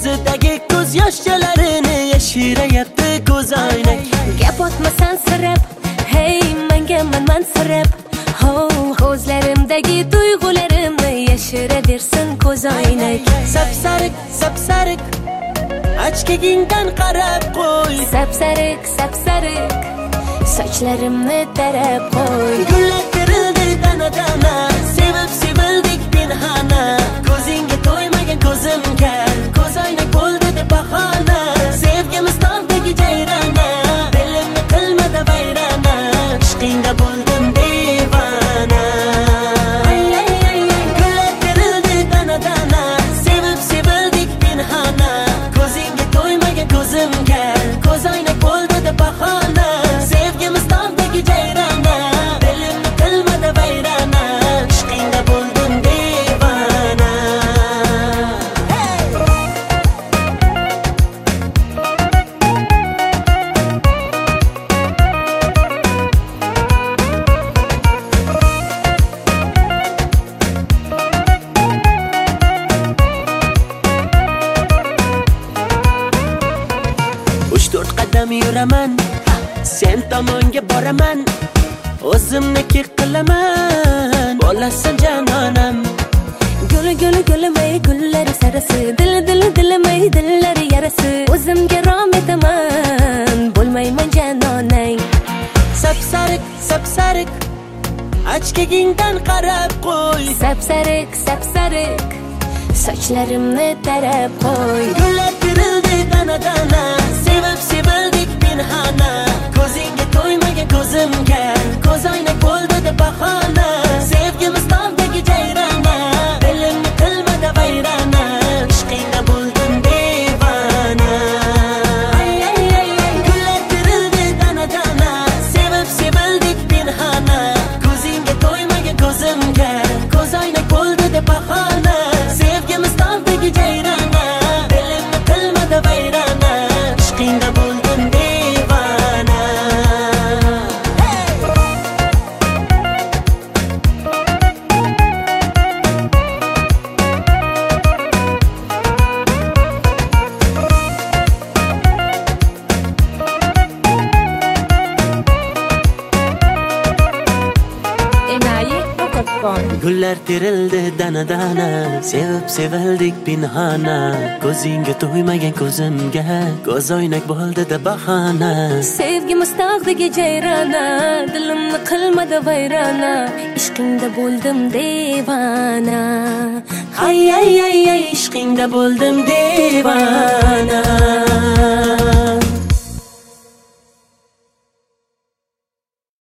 Ko'zidagi ko'z yoshlarini yashirayapti ko'zoynak. Gap otmasan sirab, hey menga mansirab. Ko'zlarimdagi tuyg'ularimni yashiraversin ko'zoynak. Sapsariq, sapsariq, ochkagingdan qarab qo'y. Sapsariq, sapsariq, sochlarimni tarab qo'y. Gullar terildi dana-dana, sevib sevildik pinhona. Ko'zingga to'ymagan ko'zimga ko'zoynak bo'ldi deb bahona. Sevgimiz tog'dagi jayrona, dilimni qilmadi vayrona. Ishqingda bo'ldim devona. Gullar terildi dana-dana, sevib sevildik pinhona. Ko'zingga to'ymagan ko'zimga ko'zoynak bo'ldi deb bahona. Sevgimiz tog'dagi jayrona, dilimni qilmadi vayrona. Ishqingda bo'ldim devona. Uch-to'rt qadam yuraman, sen tomonga boraman. O'zimniki qilaman, bo'lasan janonam. Guli guli gulimay gullari sarasi, dilimay dillari yarasi. O'zimga rom etaman, bo'lmayman janonang. Sapsariq, sapsariq, ochkagingdan qarab qo'y. Sapsariq, sapsariq, sochlarimni tarab qo'y. Gullar terildi dana-dana, sevib sevildik pinhona. Ko'zingga to'ymagan ko'zimga ko'zoynak bo'ldi deb bahona. Sevgimiz tog'dagi jayrona, dilimni qilmadi vayrona. Ishqingda bo'ldim devona. Gullar terildi dana-dana, sevib sevildik pinhona. Ko'zingga to'ymagan ko'zimga ko'zoynak bo'ldi deb bahona. Sevgimiz tog'dagi jayrona, dilimni qilmadi vayrona. Ishqingda bo'ldim devona. Gullar terildi dana-dana, sevib sevildik pinhona. Ko'zingga to'ymagan ko'zimga ko'zoynak bo'ldi deb bahona. Sevgimiz tog'dagi jayrona, dilimni qilmadi vayrona. Ishqingda bo'ldim devona. Ay, ishqingda bo'ldim devona.